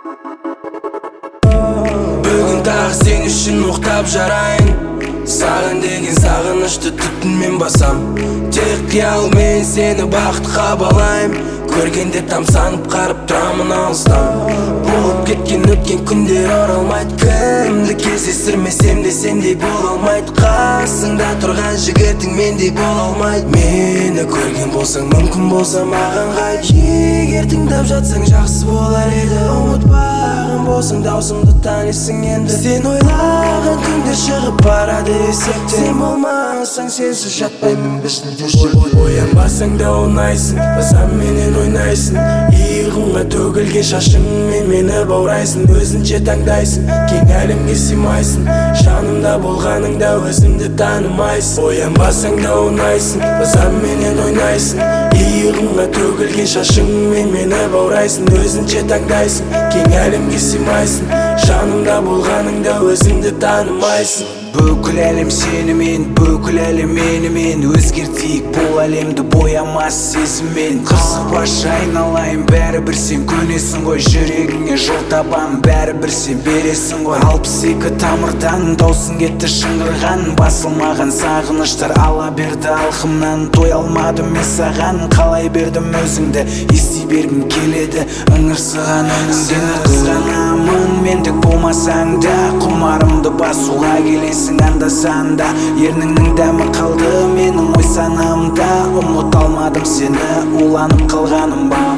Бүгін тағы сен үшін ұйықтап жарайын. Саған деген сағынышты түтінмен басам. Тек қиялмен сені бақытқа балайым. Көргенде тамсанып қарып тұрамын алыстан. Болып кеткен өткен күндер оралмайды. Кімді кездестірмесем де сендей бола алмайды. Қасыңда тұрған жігітің мендей бола алмайды. Мені көрген болсаң, мүмкін болса маған қайт. Егер тыңдап жатсаң жақсы болар еді. Ұмытпаған болсаң даусымды танисың енді. Сен ойлаған күндер шығып барады есепте. Сен болмасаң сенсіз жатпаймын бесінде. Оянбасаң да оңайсың, басам менен ойнайсың. Иығыңа төгілген шашыңмен мені баурайсың. Өзінше таңдайсың, кең әлемге сыймайсың. Жанымда болғаныңда өзіңді танымайсың. Оянбасаң да оңайсың, басам менен ойнайсың. Иығыңа төгілген шашыңмен мені баурайсың. Өзінше таңдайсың, кең әлемге сыймайсың. Жанымда болғаныңда өзіңді танымайсың. Бүкіл әлем сенімен, бүкіл әлем менімен. Өзгертейік бұл әлемді боямас сезіммен. Қызықпашы айналайын, бәрібір сен көнесің ғой. Жүрегіңе жол табам, бәрібір сен бересің ғой. 62 тамырдан даусың кетті шыңғырған. Басылмаған сағыныштар ала берді алқымнан. Той алмадым мен саған, қалай бердім өзіңді. Ести бергім келеді ыңырсыған үніңді. Сені қызғанамын, мендік болмасаң да. Құмарымды басуға келесің анда-санда. Ерніңнің дәмі қалды менің ой санамда. Ұмыт алмадым сені, уланып қалғаным ба.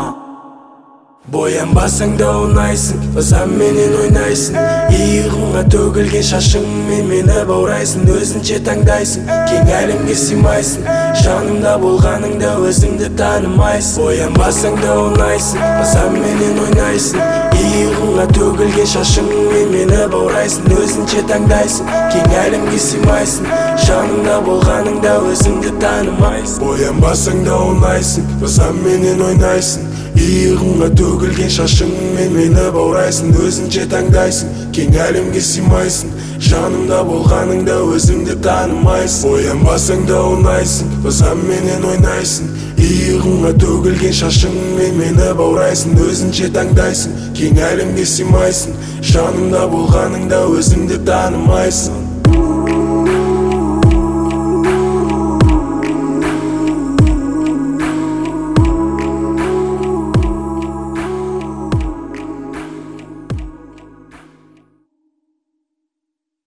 Боянбасаң да оңайсың, басам менен ойнайсың. Иығыңа төгілген шашыңмен мені баурайсың. Өзінше таңдайсың, кең әлемге сыймайсың. Жанымда болғаныңда өзіңді танымайсың. Боянбасаң да оңайсың, басам менен ойнайсың. Иығыңа төгілген шашыңмен мені баурайсың. Өзінше таңдайсың, кең әлемге сыймайсың. Жанымда болғаныңда өзіңді танымайсың. Боянбасаң да оңайсың, басам менен ойнайсың. Иығыңа төгілген шашыңмен мені баурайсың. Өзінше таңдайсың, кең әлемге сыймайсың. Жанымда болғаныңда өзіңді танымайсың. Боянбасаң да оңайсың, басам менен ойнайсың. Иығыңа төгілген шашыңмен мені баурайсың. Өзінше таңдайсың, кең әлемге сыймайсың. Жанымда болғаныңда өзіңді танымайсың.